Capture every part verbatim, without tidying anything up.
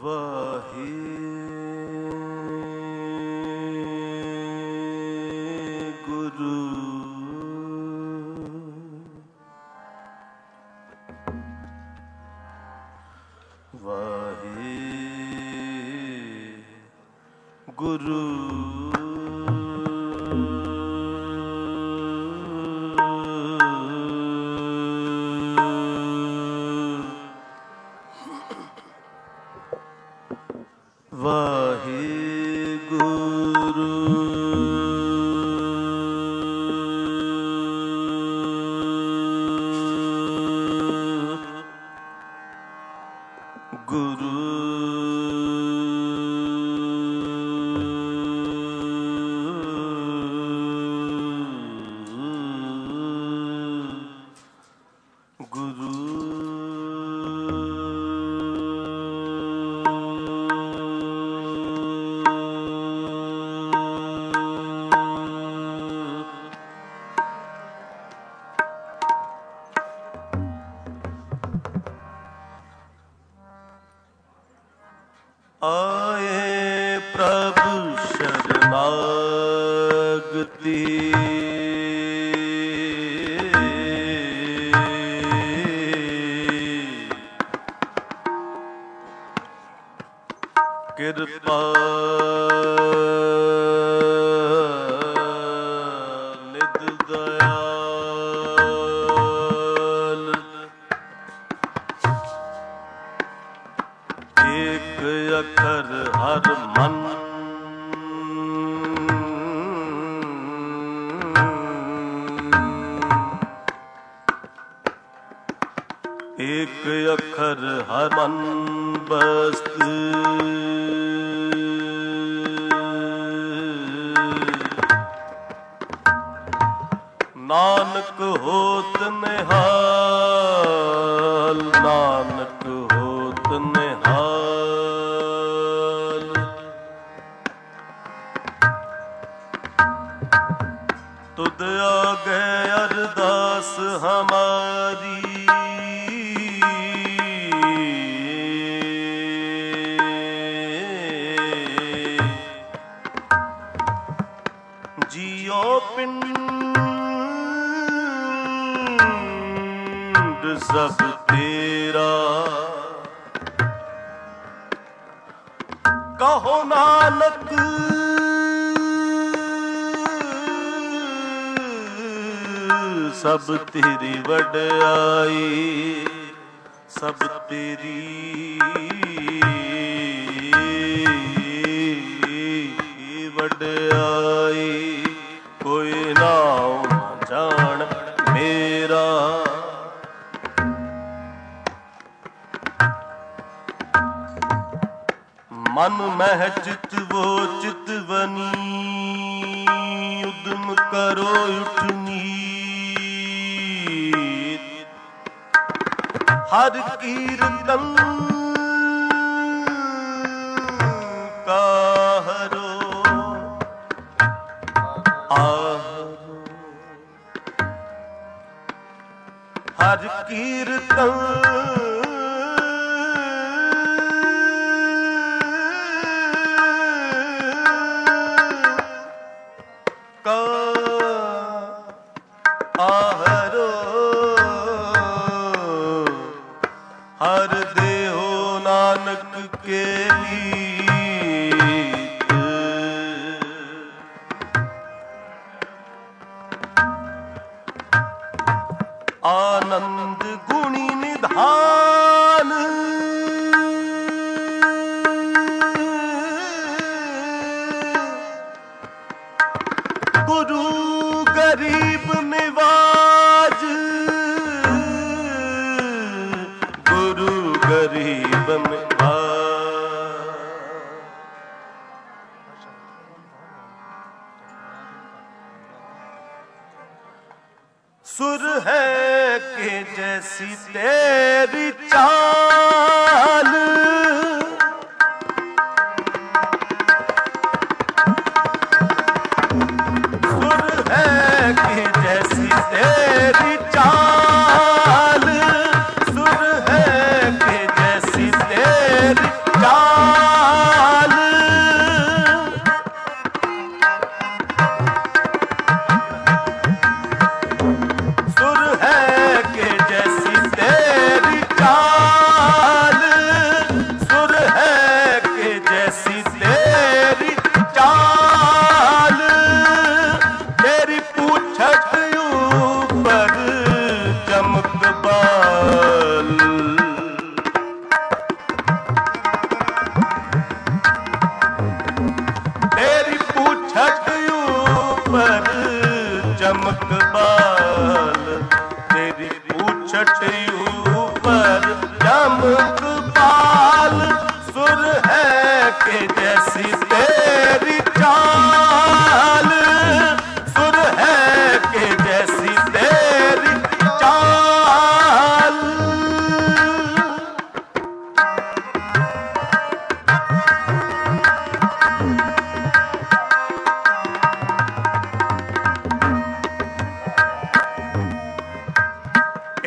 चाल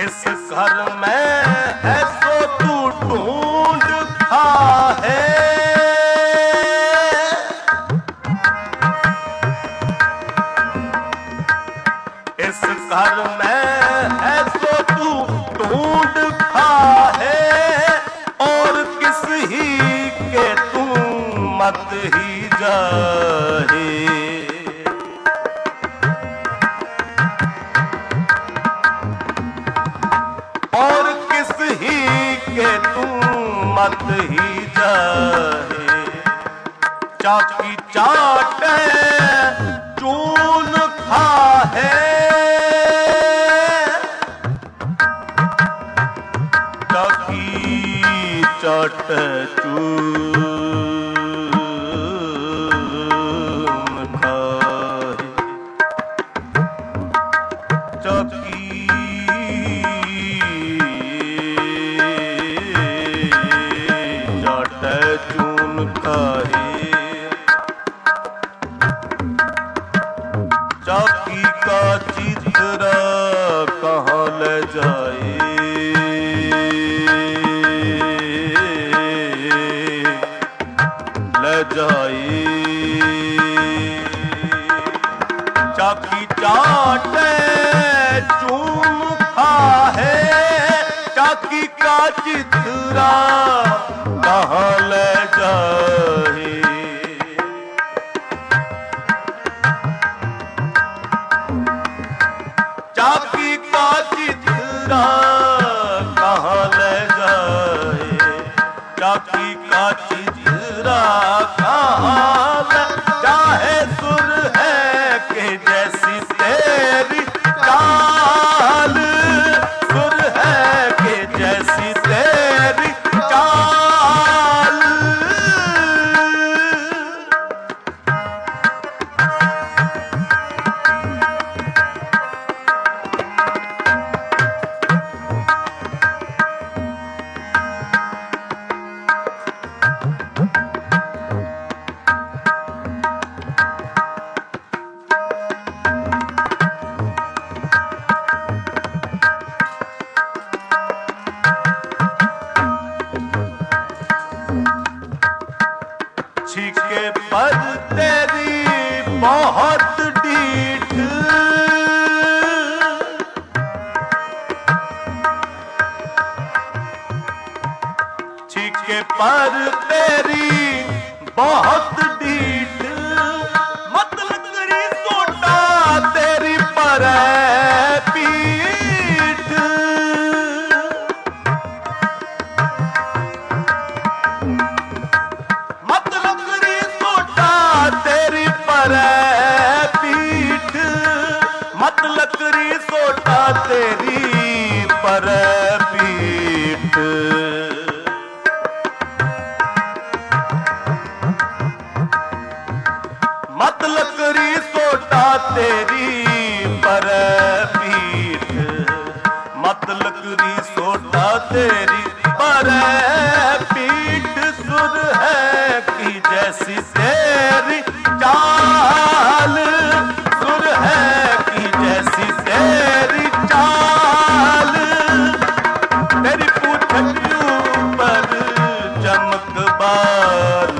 इस घर में है सो तू ढूंढ खा है, इस घर में है सो तू ढूंढ खा है, और किस ही के तू मत ही जाहे। और किस ही के तू मत ही जाहे। चाकी चाटे चून खा है, चाकी चाटे चून खा है, चाकी चून खाए। चाकी का चित्र कहाँ ले जाए, ले जाए। चाकी चाटे चून खा है, चाकी का चित्र कहाँ ले जाए। चाकी का चित्रा कहाँ ले जाए, चाकी का चित्रा कहाँ ले चाहे। सुर है कि जैसी तेरी चाल, सुर है कि जैसी तेरी चाल। छिके पर तेरी बहुत डीठ, छिके पर तेरी बहुत डीठ, मत लकड़ी सोटा तेरी पर पीठ। मत लकड़ी सोटा तेरी पर पीठ, मत लकड़ी सोटा तेरी पर पीठ। मत लकड़ी सोटा तेरी पर पीठ, मत लकड़ी सोटा तेरी पर पीठ। सुर है कि जैसी तेरी चाल, सुर है कि जैसी तेरी चाल। तेरी पूंछ ऊपर चमक बाल,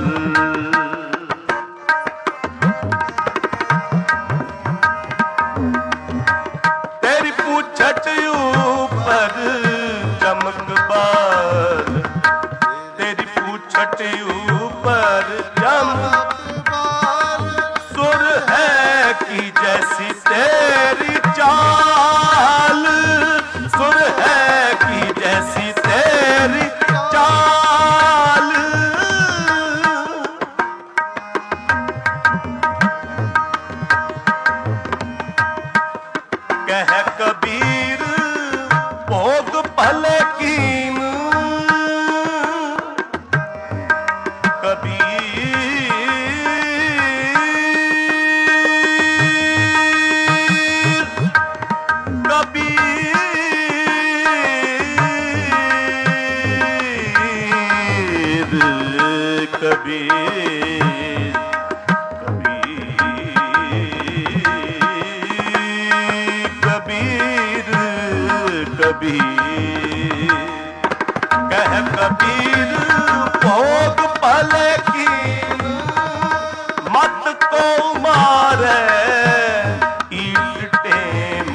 तेरी पूंछ ऊपर चमक बाल, तेरी पूंछ ऊपर चमक बाल। सुर है कि जैसी तेरी चाल, सुर है कि जैसी तेरी चाल। कह कबीर भोग भले कीन, कबीर कबीर कबीर कबीर कबीर। कह कबीर भोग भले कीन, मत को मारे ईट टेम।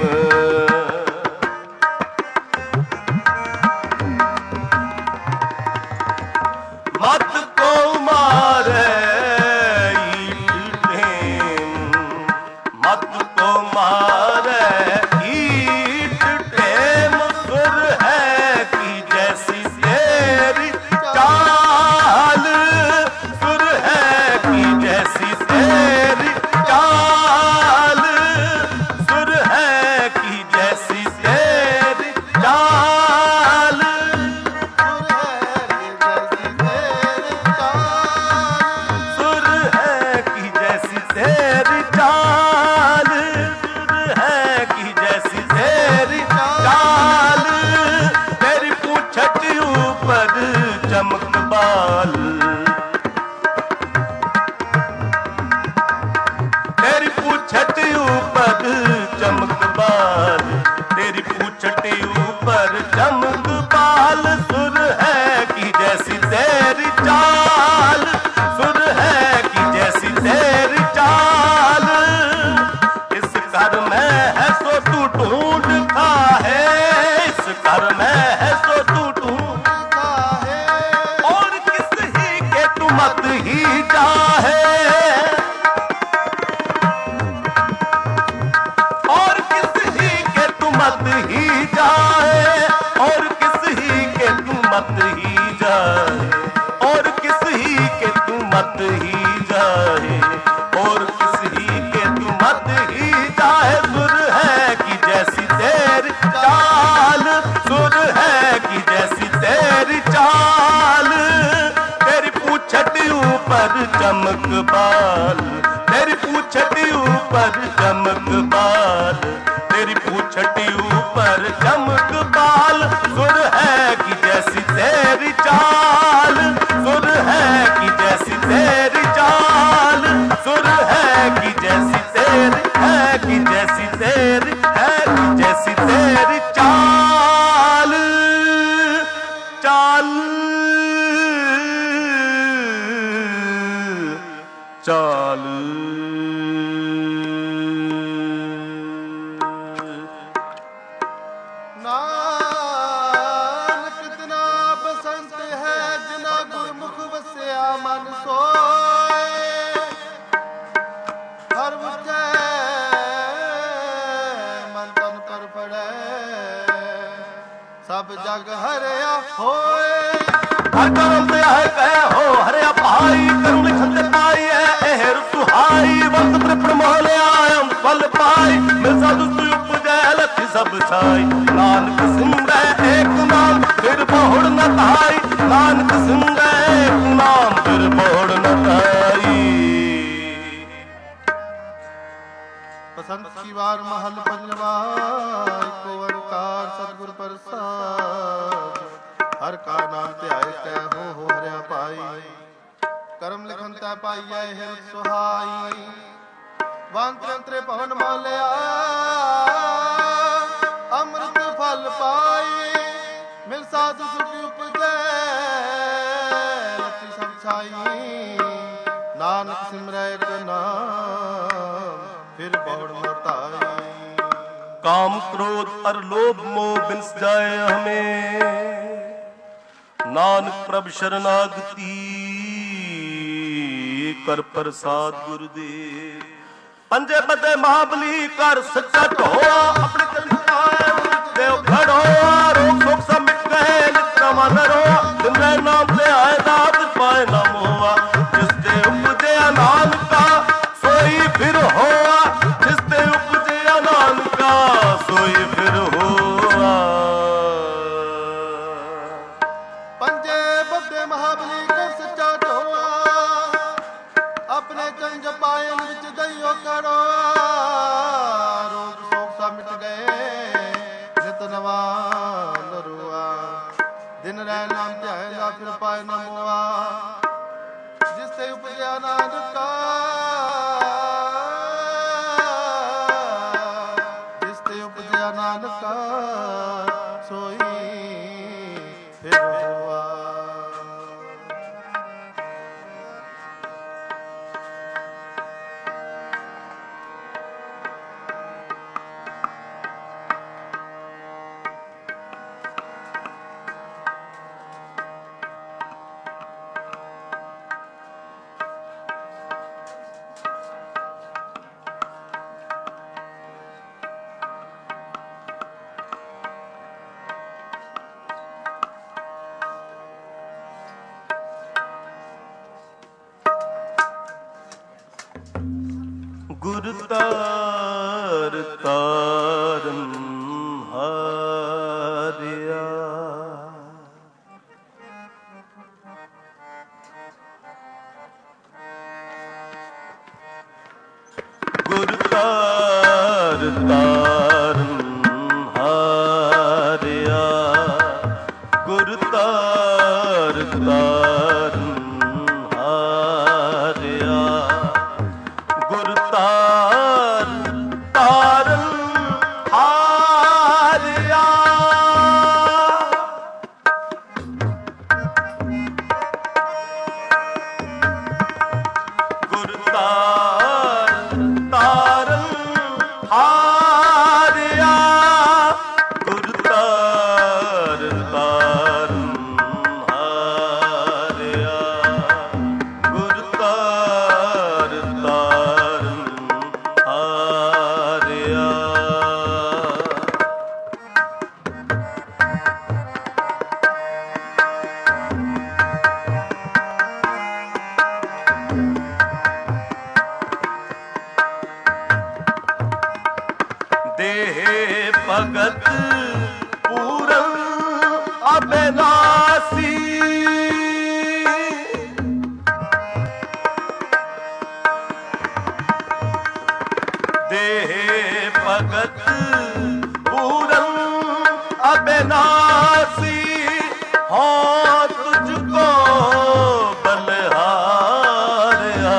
मत को मारे ईट टेम, मत को मारे ईट टेम। सुर है कि जैसी तेरी चाल, सुर है कि जैसी तेरी चाल, सुर है कि जैसी तेरी चाल, सुर है कि जैसी तेरी चाल, सुर है कि जैसी तेरी चाल। तेरी पूंछट ऊपर चमक बाल, तेरी पूंछट ऊपर चमक बाल, तेरी पूंछट ऊपर चमक बाल। सुर है कि जैसी तेरी चाल, सुर है कि जैसी तेरी चाल। इस घर में है सो तू ढूंढता है, इस घर में है सो तू ढूंढता है। और किस ही के तू मत ही चाहे, और किस ही के तू मत ही जाए, और किस ही के तू मत ही जाए, और किस ही के तू मत ही जाए, और किस ही के तू मत ही जाए। सुर है कि जैसी तेरी चाल, सुर है कि जैसी तेरी चाल। तेरी पूंछट ऊपर चमक बाल, तेरी पूंछट ऊपर चमक बाल, तेरी पूंछट ऊपर चमक बाल। सुर है कि जैसी तेरी चाल, सुर है कि जैसी तेरी चाल, सुर है कि जैसी तेरी, है कि जैसी तेरी, है कि जैसी तेरी चाल, चाल, चाल। नानक तना बसंत है जिना गुरमुख बसिया मन सोए। हर बुझे मन तन पर पड़े, सब जग हरिया होए। हर करम ते आए कहे हो हरिया भाई, करम लिखन ते पाई है एहर सुहाई। वक्त त्रिपण मोहले आयम फल पाई, मिल साधु तु उपजै लथि सब छाई। नानक सिमरै एक नाम फिर बहुड़ न धाई, नानक सिमरै एक नाम फिर बहुड़ न धाई। बसंत की बार महल पंजवा, एको ओंकार सतगुर प्रसाद। हर का नाम ध्याए तै हो हो हरिया पाई, करम लिखन तै पाइयै हिर सुहाई। वांतरे पवन मालिया अमृत फल पाई, मिल साधु सुख उपजै लथि सब छाई। नानक सिमरै एक नाम फिर बहुड़ न ताई। काम क्रोध और लोभ मोह बिंस जाए हमें, नानक प्रभ शरणागति कर प्रसाद गुरुदेव। पंजे बदे महाबली कर सच्चा ढोआ, अपने देव खड़ो रोग शोक सब मिट गए नित्रा मन रोआ। जिमरे नाम ले आए दात पाए न मोआ, जिसते उपजे नाम का सोई फिर होआ, जिसते उपजे नाम का सोई फिर होआ। पंजे बदे महाबली कर सच्चा ढोआ, अपने कंज पायन विच दइयो करो। रोग शोक सब मिट गए नित नवा नरुआ, दिन रह नाम ध्याएगा फिर पाए न मोआ। जिससे उपजया नानका, जिससे उपजया नानका ਗੁਰ ਤਾਰ ਤਾਰਨ ਹਾਰਿਆ। ਗੁਰ ਤਾਰ ਤਾਰਨ ਹਾਰਿਆ। ਗੁਰ ਤਾਰ ਤਾਰਨ ਹਾਰਿਆ। ਗੁਰ ਤਾਰ ਤਾਰਨ ਹਾਰਿਆ। ਗੁਰ ਤਾਰ ਤਾਰਨ ਹਾਰਿਆ। ਗੁਰ ਤਾਰ ਤਾਰਨ ਹਾਰਿਆ। ਗੁਰ ਤਾਰ ਤਾਰਨ ਹਾਰਿਆ। ਦੇਹ ਭਗਤ ਪੂਰਨ ਅਬਿਨਾਸੀ। ਦੇਹ ਭਗਤ ਪੂਰਨ ਅਬਿਨਾਸੀ। ਹਾਂ ਤੁਝ ਕੋ ਬਲਿਹਾਰਿਆ।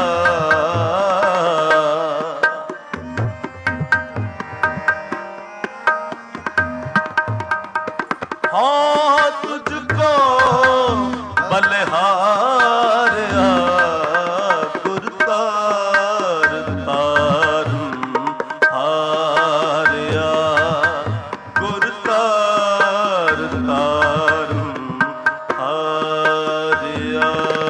ਹਾਂ ਤੁਝ ਕੋ ਬਲਿਹਾਰਿਆ। ਗੁਰ ਤਾਰ ਤਾਰਨ ਹਾਰਿਆ। ਗੁਰ ਤਾਰ ਤਾਰਨ ਹਾਰਿਆ।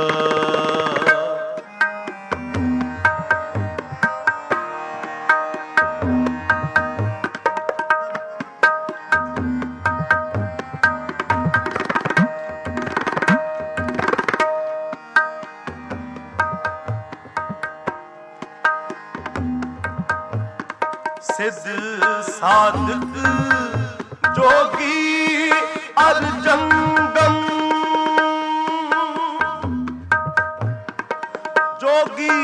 ਸਿੱਧ ਸਾਧਕ ਜੋਗੀ ਅਰ ਜੰਗਮ। ਜੋਗੀ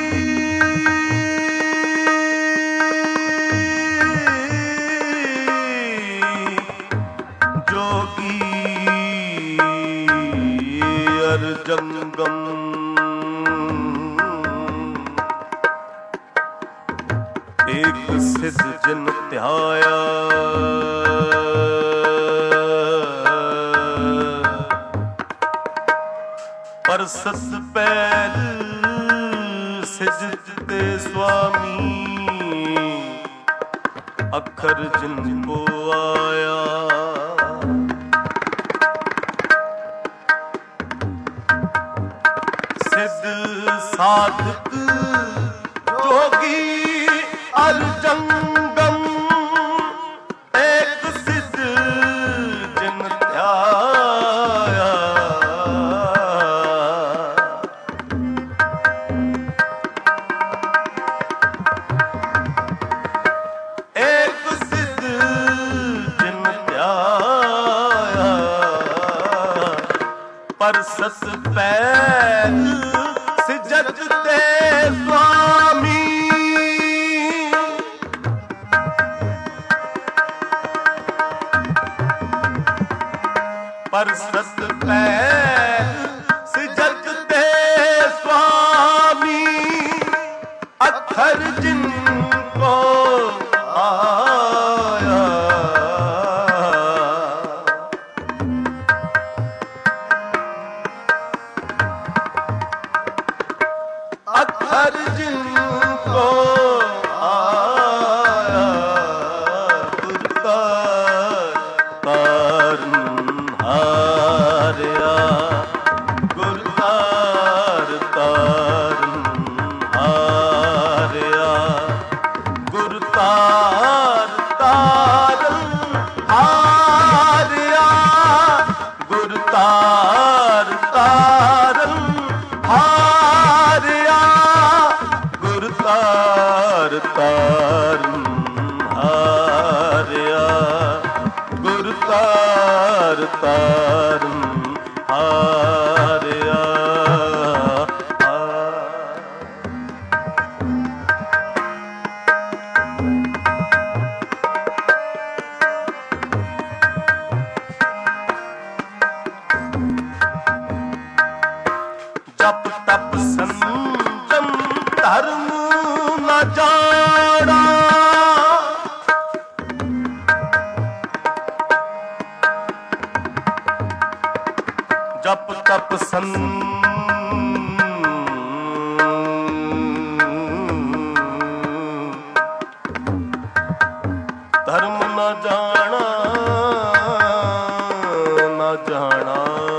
ਜੋਗੀ ਅਰ ਜੰਗਮ। ਏਕ ਸਿੱਧ ਜਿਨ ਧਿਆਇਆ। ਪਰਸਤ ਪੈਰ ਸਿਜਤ ਤੇ ਸੁਆਮੀ। ਅੱਖਰ ਜਿਨ ਕੋ ਆਇਆ। ਸਿੱਧ ਸਾਧਕ ਜੋਗੀ ਅਰ ਜੰਗਮ। ਏਕ ਸਿੱਧ ਜਿਨ ਧਿਆਇਆ। ਏਕ ਸਿੱਧ ਜਿਨ ਧਿਆਇਆ। ਪਰਸਤ ਪੈਰ ਸਿਜਤ ਤੇ ਸੁਆਮੀ। ਪਰਸਤ ਪੈਰ ਸਿਜਤ ਤੇ ਸੁਆਮੀ। ਅੱਖਰ ਜਿਨ ਕੋ ਆਇਆ। ਅੱਖਰ ਜਿਨ ਕੋ ਆਇਆ। ਗੁਰ ਤਾਰ ਤਾਰਨ ਹਾਰਿਆ। ਗੁਰ ਤਾਰ ਤਾਰਨ ਹਾਰਿਆ। ਗੁਰ ਤਾਰ ਤਾਰਨ ਹਾਰਿਆ। ਗੁਰ ਤਾਰ ਤਾਰਨ ਹਾਰਿਆ। ਗੁਰ ਤਾਰ ਤਾਰ ਤਾਰਨ ਹਾਰਿਆ। ਜਪ ਤਪ ਸੰਜਮ ਧਰਮ ਨਾ ਜਾਣਾ, ਜਪ ਤਪ ਸੰਜਮ ਧਰਮ ਨਾ ਜਾਣਾ, ਨਾ ਜਾਣਾ।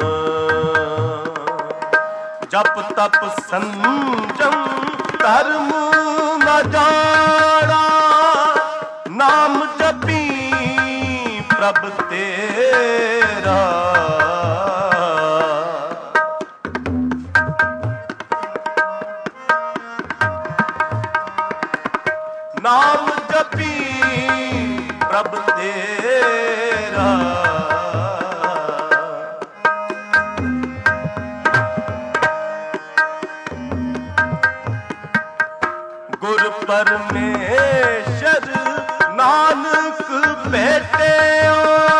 ਜਪ ਤਪ ਸੰਜਮ ਧਰਮ ਨਾ ਜਾਣਾ, ਨਾਮ ਜਪੀ ਪ੍ਰਭ ਤੇਰਾ। ਨਾਮ ਜਪੀ ਪ੍ਰਭ ਤੇਰਾ। ਗੁਰ ਪਰਮੇਸ਼ਰ ਨਾਨਕ ਭੇਟਿਓ,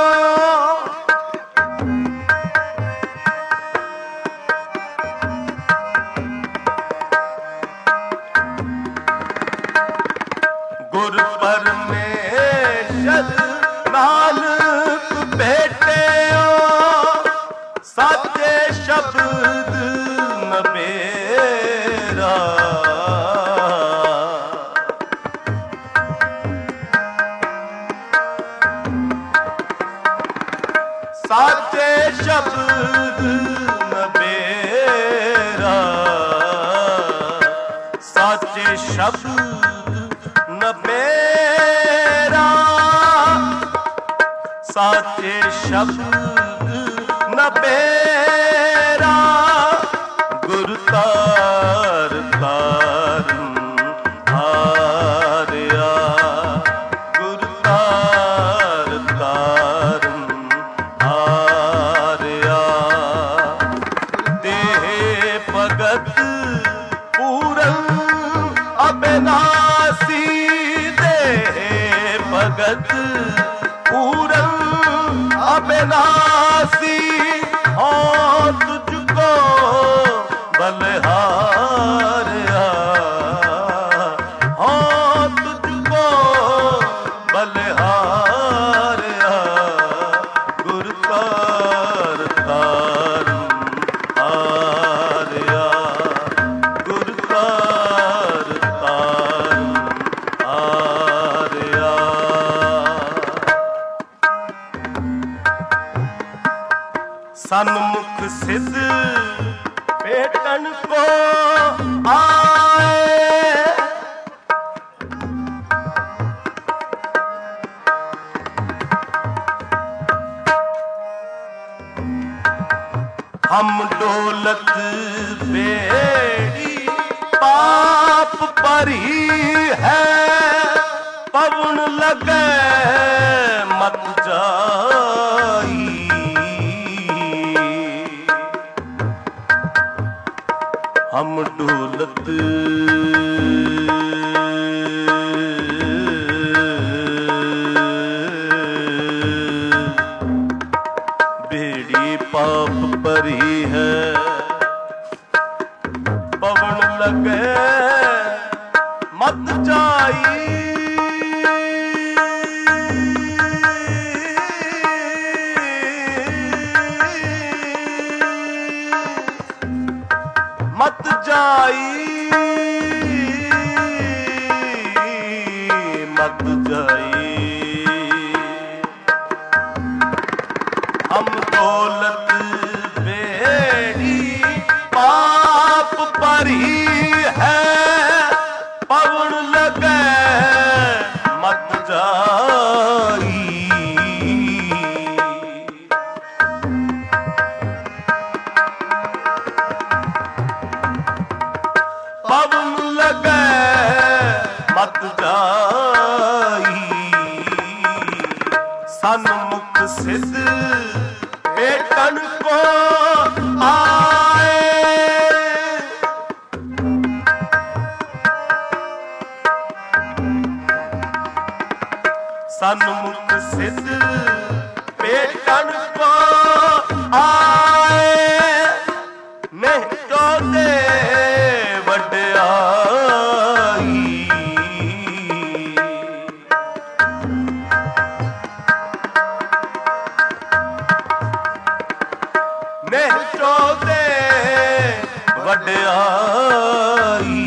ਗੁਰ ਪਰਮੇਸ਼ਰ ਨਾਨਕ ਭੇਟਿਓ, ਸਾਚੇ ਸ਼ਬਦ ਨਬੇਰਾ। ਸਾਚੇ ਸ਼ਬਦ ਨਬੇਰਾ, ਸਾਚੇ ਸ਼ਬਦ ਨਬੇਰਾ, ਸਾਚੇ ਸ਼ਬਦ ਨਬੇਰਾ। ਗੁਰ ਤਾਰ ਤਾਰਨ ਹਾਰਿਆ, ਗੁਰ ਤਾਰ ਤਾਰਨ ਹਾਰਿਆ। ਦੇਹ ਭਗਤ ਪੂਰਨ ਅਬਿਨਾਸੀ, ਦੇਹ ਭਗਤ ਪੂਰਨ ਅਬਿਨਾਸੀ। ਹਾਂ ਤੁਝਕੋ ਬਲਿਹਾਰਿਆ, ਹਾਂ ਤੁਝਕੋ ਬਲਿਹਾਰਿਆ। ਗੁਰ ਤਾਰ ਤਾਰਨ ਹਾਰਿਆ, ਗੁਰ ਤਾਰ ਤਾਰਨ ਹਾਰਿਆ। ਸਨਮੁਖ ਸਿੱਧ ਭੇਟਣ ਕੋ ਆਏ, ਹਮ ਡੋਲਤ ਬੇੜੀ ਪਾਪ ਭਰੀ ਹੈ, ਪਵਨ ਲਗੈ ਮਤ ਜਾਈ। ਹਮ ਡੋਲਤ ਬੇੜੀ ਪਾਪ ਭਰੀ ਹੈ, ਪਵਨ ਲਗੈ ਮਤ ਜਾਈ। ਮਤ ਜਾਈ, ਮਤ ਜਾਈ। ਹਮ ਦੌਲਤ ਬੇੜੀ ਪਾਪ ਭਰੀ ਹੈ, सन्मुख सिद्ध भेटन को आए। सन्मुख सिद्ध भेटन को आए। मेहटो दे वड्याई मेहटो दे वड्याई।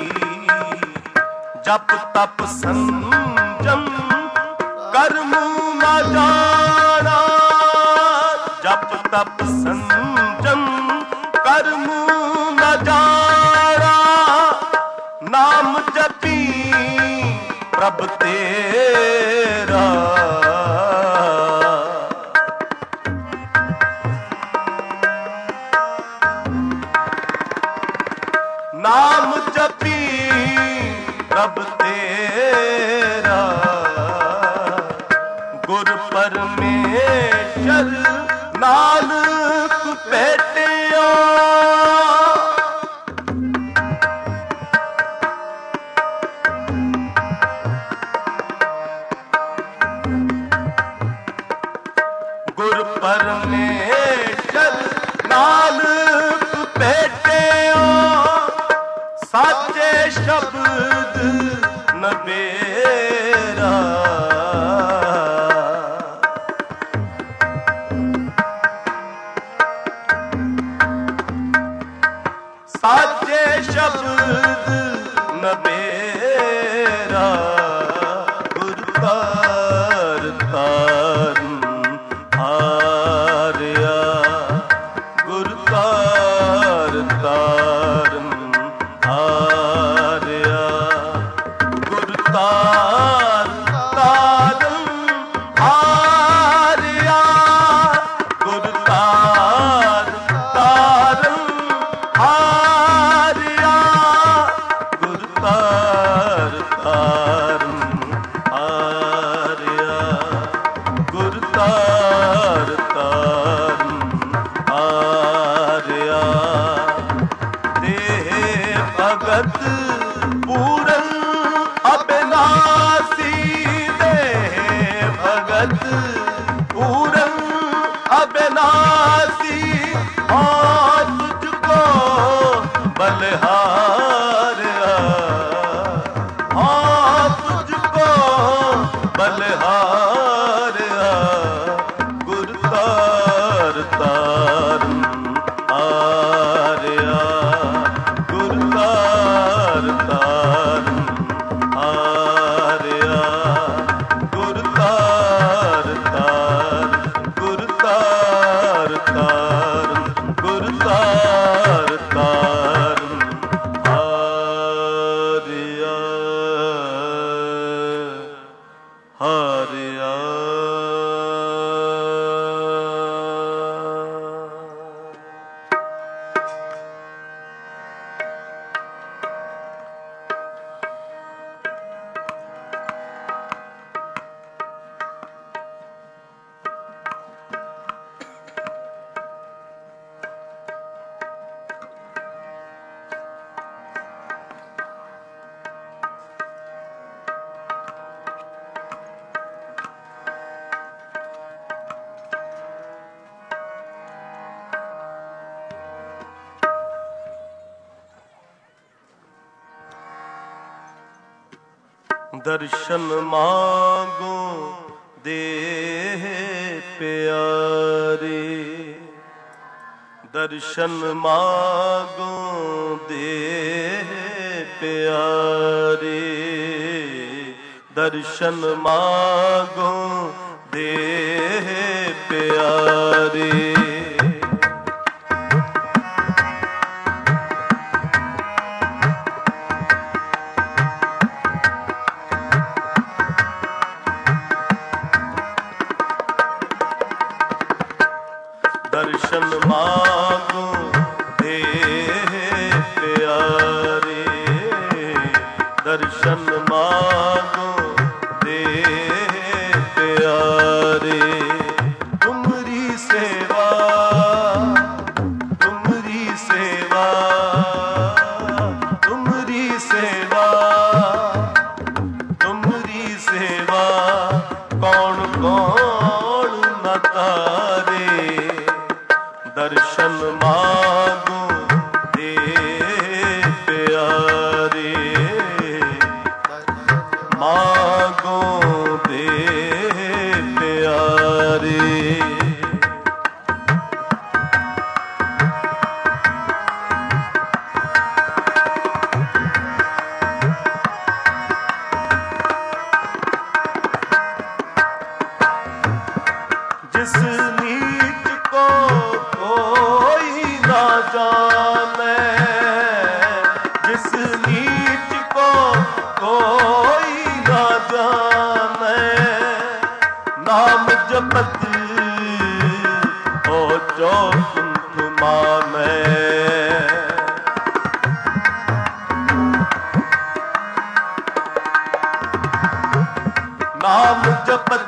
जप तप संजम कर्म न जाना। जप तप संजम कर्म न जाना। नाम जपी प्रभ तेरा। नाम जपी प्रभ तेरा। गुर परमेश्वर नानक भेटिया। गुर परमेश्वर नानक भेटिया। साचे शब्द नबेरा। साचे शब्द नबेरा। गुर तार तारन हारिया। गुर तार तारन हारिया। गुर तार तारन हारिया। गुर तार तारन हारिया। गुर तार तारन हारिया। गुर तार तारन हारिया। देह भगत पूरन अविनाशी। देह भगत पूरन अविनाशी। हाँ तुझको बलिहारिया। हाँ तुझको बलिहारिया। गुर तार तारन हारिया। गुर तार तारन हारिया। गुर तार तारन गुर तार तारन गुर तार तारन हारिया। हारिया। दर्शन मांगो देह प्यारे। दर्शन मांगो देह प्यारे। दर्शन मांगो देह प्यारे। दर्शन मांगो देह प्यारे। दर्शन मांगो देह प्यारे। कौन न तारे। दर्शन मांगो दे प्यारे, मांगो दे प्यारे। जिस नीच को कोई ना जाने, जिस नीच को कोई ना जाने, नाम जपत हो चौकुंठ माने। नाम जपत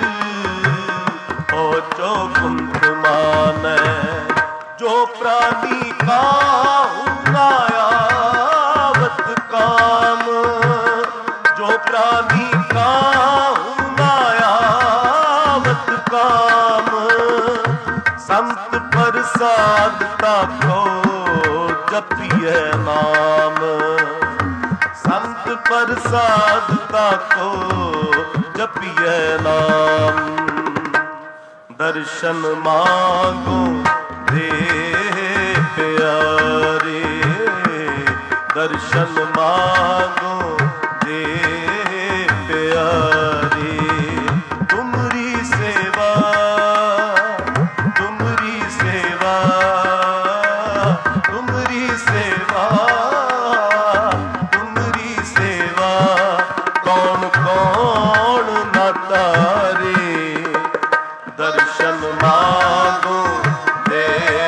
जो कुंठ माने। जो प्राणी काहू नायावत काम, जो प्राणी काहू नायावत काम। संत प्रसाद ताको जपिए नाम, संत प्रसाद ताको जपिए नाम। दर्शन मांगो दे प्यारे, दर्शन मांगो दे प्यारे। तुमरी सेवा, तुमरी सेवा, तुमरी सेवा, तुमरी सेवा। कौन कौन न तारे। दर्शन मांगो दे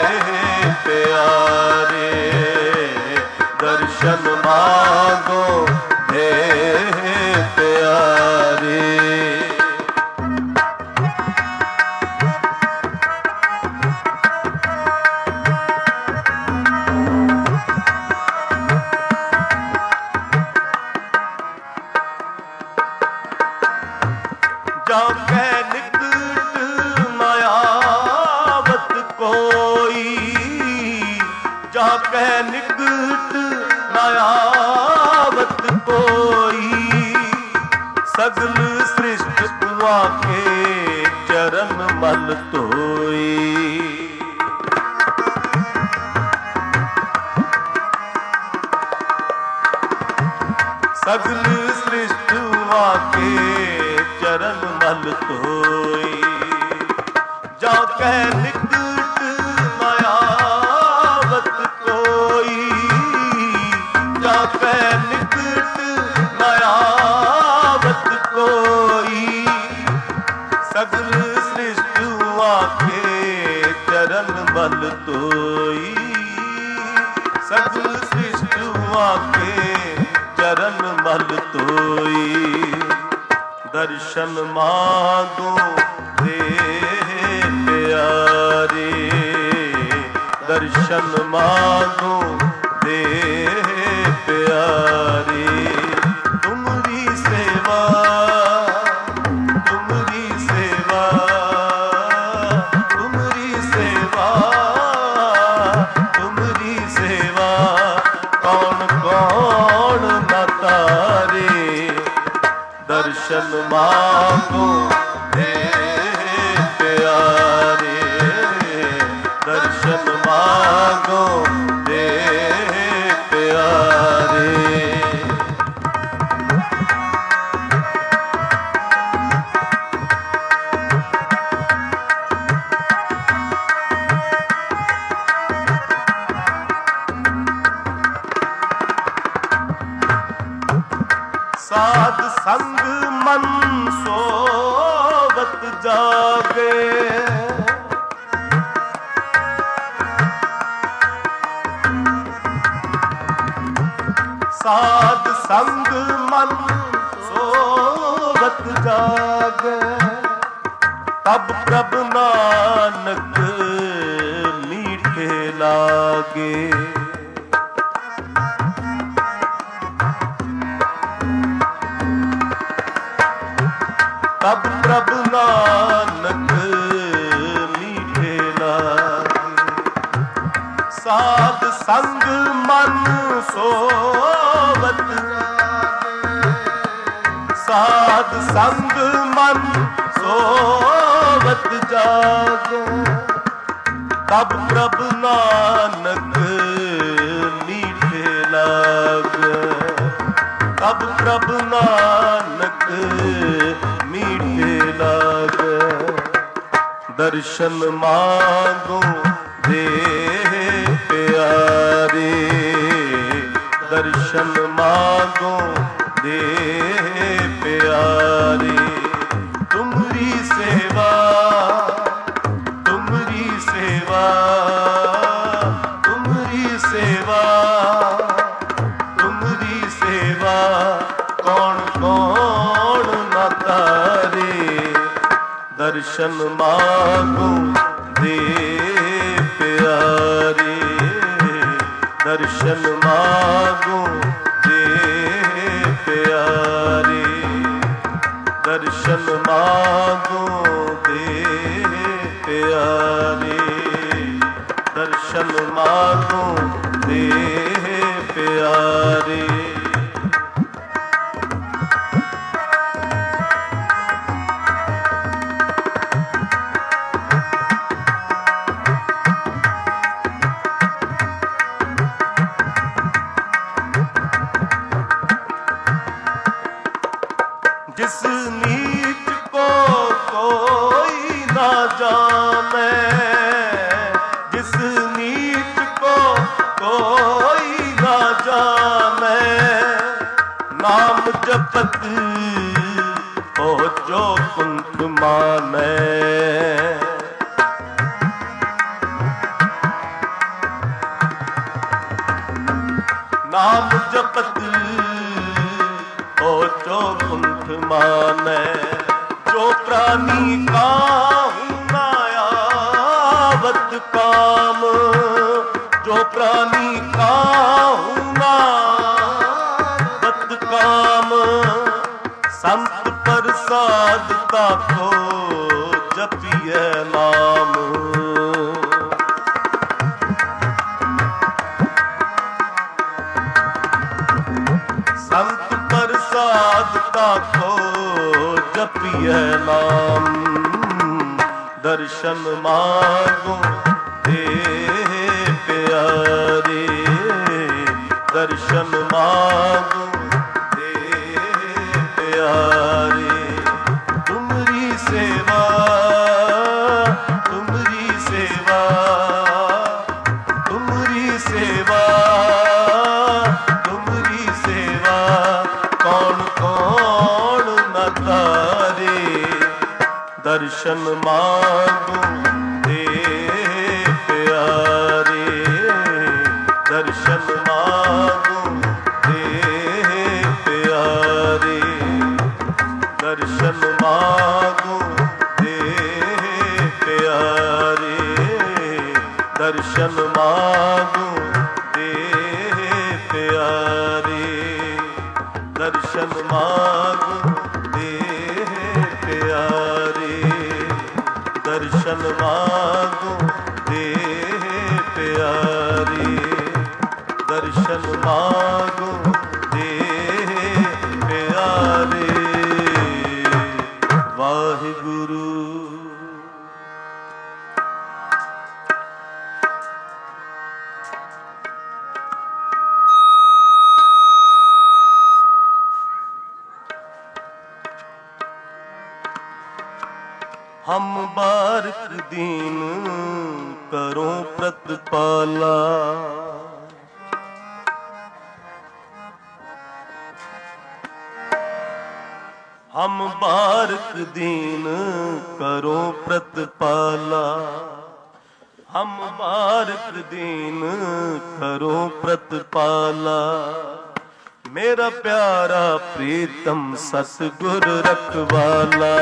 प्यारे, दर्शन मांगो दे प्यारे। जाके निकट मायावत कोई, जाके निकट मायावत कोई। सगल सृष्टि तुआ के चरण मल तोई। सगल सृष्टि तुआ के चरण मल तोई। जाके निकट मायावत कोई, जाके निकट मायावत कोई। सगल सृष्टि के चरण मल तोई। सगल सृष्टि के चरण मल तोई। दर्शन मांगो दे प्यारे, दर्शन मांगो दे प्यारे। तुमरी सेवा, तुमरी सेवा, तुमरी सेवा, तुमरी सेवा। कौन कौन न तारे। दर्शन मांगो दे प्यारे, दर्शन मांगो दे प्यारे। साध संग मन सोवत जागे। साध संग मन सोवत जागे। तब प्रभ नानक मीठे लागे। तब ਪ੍ਰਭ ਨਾਨਕ ਮੀਠੇ ਲਾਗੇ। ਸਾਧ ਸੰਗ ਮਨ ਸੋਵਤ ਸਾਧ ਸੰਗ ਮਨ ਸੋਵਤ ਜਾਗੋ। ਤਬ ਪ੍ਰਭ ਨਾਨਕ ਮੀਠੇ ਲਾਗੇ। ਤਬ ਪ੍ਰਭ ਨਾਨਕ ਮੀਠੇ ਲਾਗੇ। ਦਰਸ਼ਨ ਮਾਂਗੋ ਦੇ ਪਿਆਰੇ। ਦਰਸ਼ਨ ਮਾਂਗੋ ਦੇ ਪਿਆਰੇ। ਤੁਮਰੀ ਸੇਵਾ ਤੁਮਰੀ ਸੇਵਾ ਤੁਮਰੀ ਸੇਵਾ ਤੁਮਰੀ ਸੇਵਾ ਕੌਣ ਕੌਣ ਨਾ ਤਾਰੇ। ਦਰਸ਼ਨ ਮਾਂਗੋ ਦੇ ਪਿਆਰੇ। ਦਰਸ਼ਨ ਮਾਂਗੋ ਦੇ ਪਿਆਰੇ। ਦਰਸ਼ਨ ਮਾਂਗੋ ਦੇ ਪਿਆਰੇ। ਦਰਸ਼ਨ ਮਾਂਗੋ ਦੇ ਪਿਆਰੇ। जिस नीच को कोई ना जाने। जिस नीच को कोई ना जाने। नाम जपत हो जो कुंठ माने। नाम जपत हो जो कुंठ माने। जो प्राणी काहू ना आवत काम। जो प्राणी काहू ना आवत काम। संत प्रसाद ताको जपिए नाम। संत प्रसाद ताको जपिए नाम। दर्शन मांगो दे प्यारे। दर्शन मांगो दे प्यारे। तुमरी सेवा तुमरी सेवा तुमरी सेवा तुमरी सेवा कौन कौन न तारे। दर्शन मांगो दे प्यारे। दर्शन मांगो दे प्यारे। दर्शन मांगो दे प्यारे। दर्शन मांगो दे प्यारे। दर्शन मांगो दे प्यारे। दर्शन मांगो दे प्यारे। दर्शन मांगो दे प्यारे। वाहिगुरु। हम बारक दीन करो प्रतिपाला। हम बारक दीन करो प्रतिपाला। हम बारक दीन करो प्रतिपाला। मेरा प्यारा प्रीतम सतगुर रखवाला।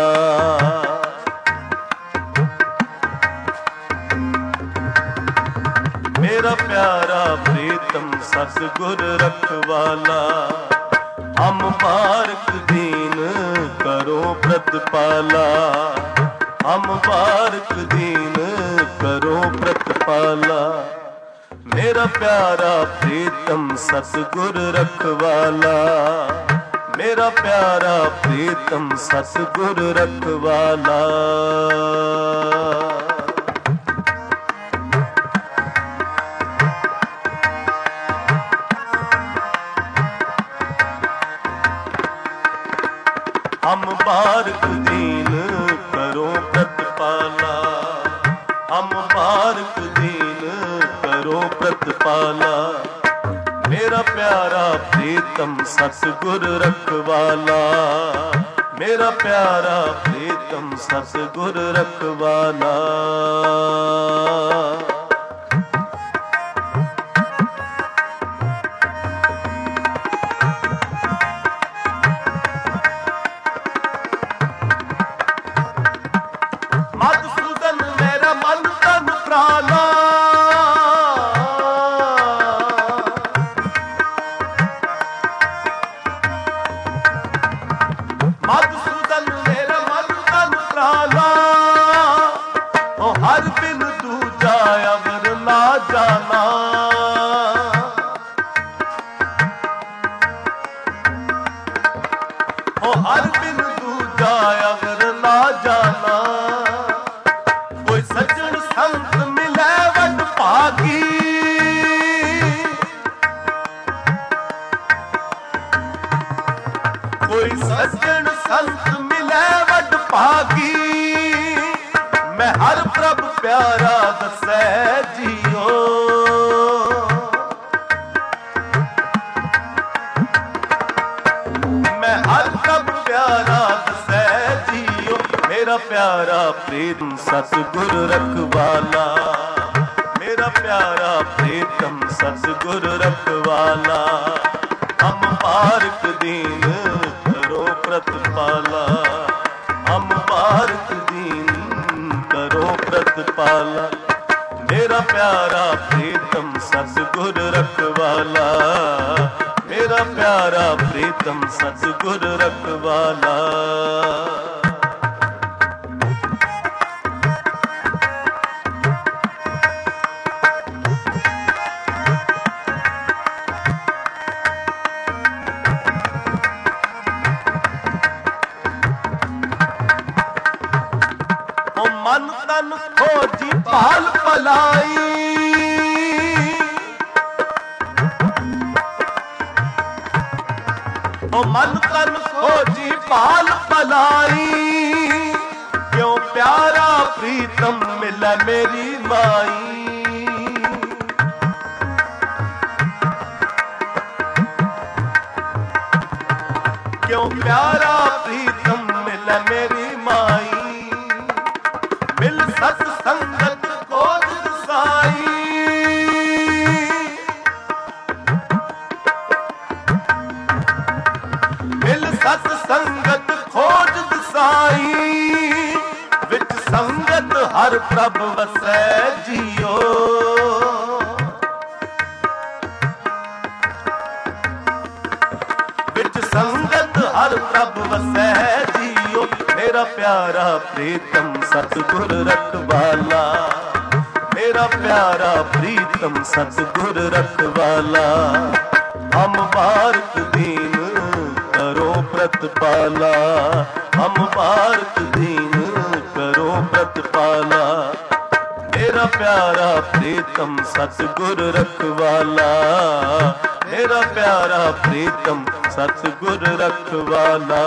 मेरा प्यारा प्रीतम सतगुर रखवाला। हम बारक दीन करो करो प्रतिपाला। हम बारक दीन करो प्रतिपाला। मेरा प्यारा प्रीतम सतगुर रखवाला। मेरा प्यारा प्रीतम सतगुर रखवाला। हम बारक दीन करो प्रतिपाला। हम बारक दीन करो प्रतिपाला। मेरा प्यारा प्रीतम सतगुर रखवाला। मेरा प्यारा प्रीतम सतगुर रखवाला। मधुसूदन मेरा मन तन प्राणा। ओ हर बिन दूजा अवर ना जाना। ओ हर बिन दूजा अवर ना जाना। कोई सज्जन संत मिले वड भागी। कोई सज्जन संत मिले वड भागी। मैं हर प्रभ प्यारा दसै जियो। मैं हर प्रभ प्यारा दसै जियो। मेरा प्यारा प्रीतम सतगुर रखवाला। मेरा प्यारा प्रीतम सतगुर रखवाला। हम बारक दीन करो प्रतिपाला। हम बारक दीन करो प्रतिपाला। मेरा प्यारा प्रीतम सतगुर रखवाला। मेरा प्यारा प्रीतम सतगुर रखवाला। मन तन खोजी पाल पलाई। ओ मन तन खोजी पाल पलाई। क्यों प्यारा प्रीतम मिले मेरी माई। क्यों प्यारा प्रीतम मिले मेरी माई। मिल सत संगत खोज साई। मिल सत संगत खोज साई। विच संगत हर प्रभ वसै जियो। विच संगत हर प्रभ वसै जियो। मेरा प्यारा प्रीतम सतगुर रखवाला। मेरा प्यारा प्रीतम सतगुर रखवाला। हम बारक दीन करो प्रतिपाला। हम बारक दीन करो प्रतिपाला। मेरा प्यारा प्रीतम सतगुर रखवाला। मेरा प्यारा प्रीतम सतगुर रखवाला।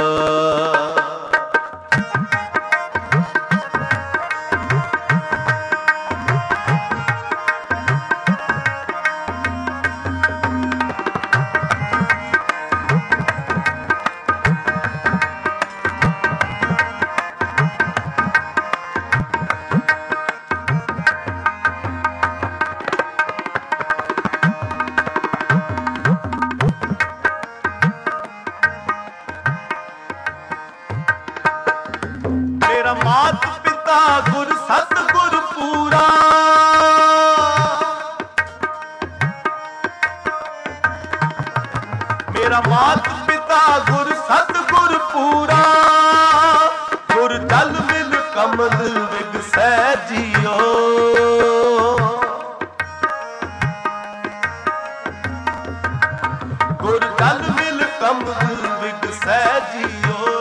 मेरा मात पिता गुर सतगुर पूरा। मेरा मात पिता गुर सतगुर पूरा। कमल विगसै जियो। गुर जल मिल कमल विगसै जियो।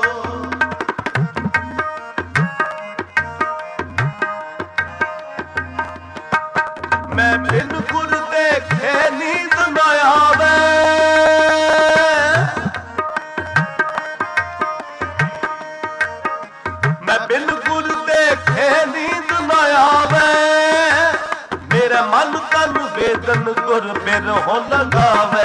मैं बिन गुर देखे नींद न आवे। मैं बिन गुर देखे नींद न आवे। मेरे मन तन वेदन गुर बिन हो लगावे।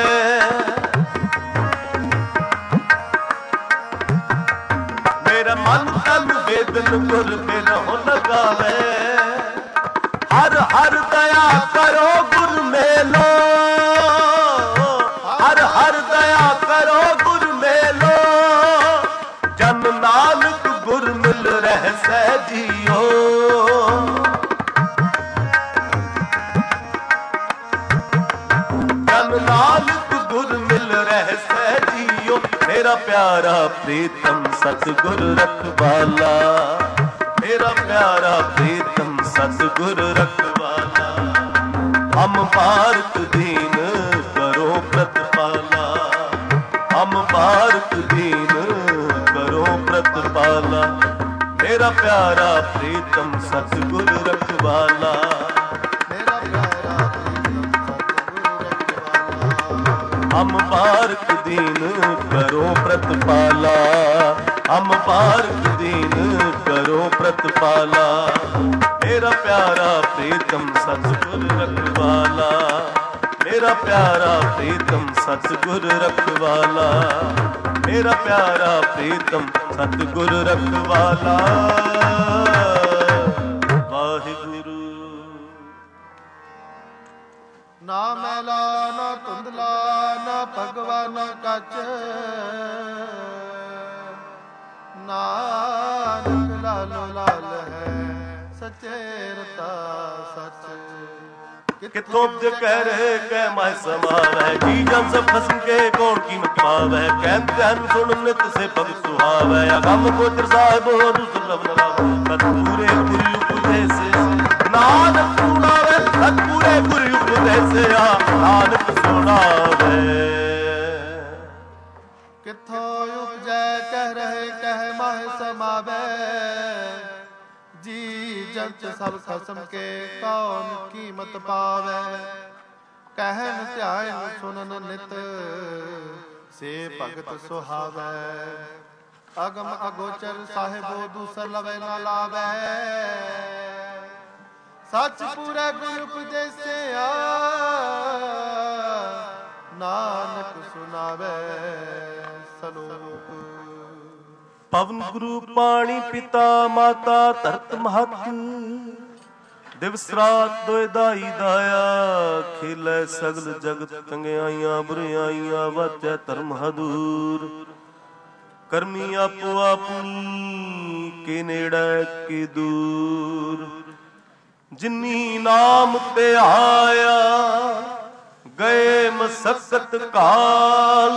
मेरा मन तन वेदन गुर बिन हो लगावे। हर हर दया करो गुर मेलो। हर हर दया करो गुर मेलो। जन नानक गुर मिल रह सै जियो। जन नानक गुर मिल रह सै जियो। मेरा प्यारा प्रीतम सतगुर रखवाला। मेरा प्यारा प्रीतम सतगुर रखवाला। हम भारत दीन करो प्रतिपाला। हम भारत दीन करो प्रतिपाला। मेरा प्यारा प्रीतम सतगुर रखवाला। मेरा प्यारा हम भारत दीन करो प्रतिपाला। हम भारत दीन करो प्रतिपाला। मेरा प्यारा प्रीतम सतगुर रखवाला। मेरा प्यारा प्रीतम सतगुर रखवाला। मेरा प्यारा प्रीतम सतगुर रखवाला। वाहिगुरु। ना मैला ना धुंधला ना भगवा ना कच। नानक लालो लाल है सचेरता सच। कितों कह रहे कह माय समावै। जी जन सब खसम के कौन कीमत पावै। कहते हैं सुन नित से पग सुहावै। अगम गोचर साहिब हो दुर्लभ सतपूरे गुरु उपदेश। नानक सुनावे सतपूरे गुरु उपदेश। नानक सुनावे। किथों उपजै कह रहे कह माह समावै। जी जंत सब खसम के कौन कीमत पावै। कहन ध्यान सुनन नित से भगत सुहावै। अगम अगोचर साहिबो दूसर लवै न लावै। सच पूरा गुरु उपदेसिया नानक सुनावै सलोक। पवन गुरु पाणी पिता माता धरत महत। दिवस रात दोए दाई दाया। खिलै सगल जगत चंगियाइयां बुरियाइयां। वाचै धर्म हदूर। करमी आपो अपनी के नेड़ै के दूर। जिन्नी नाम ते आया गए मसकत काल।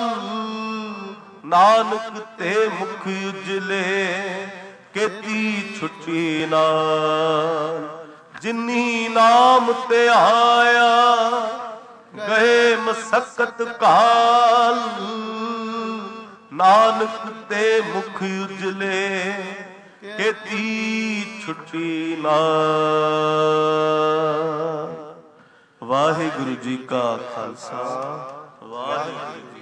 नानक ते मुख उजले केती छुट्टी नाल। जिन्नी नाम ते आया गए मसकत काल। नानक ते मुख उजले केती छुट्टी नाल। वाहिगुरु जी का खालसा वाहिगुरु